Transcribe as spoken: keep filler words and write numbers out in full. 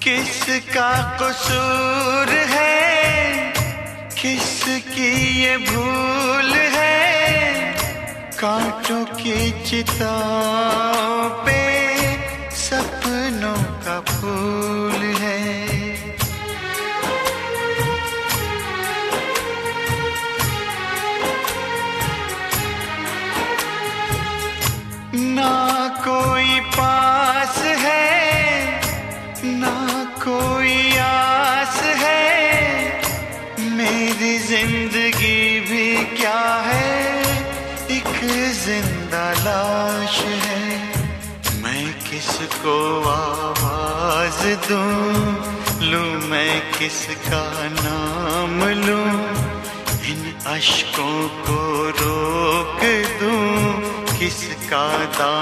किसका कसूर है, किसकी ये भूल है, कांटों की चिताओं पे सपनों का फूल है। ना कोई पास है, ना कोई आस है, मेरी जिंदगी भी क्या है, एक जिंदा लाश है। मैं किसको आवाज दूं, लूं मैं किसका नाम लूं, इन अश्कों को रोक दूं, किसका दामन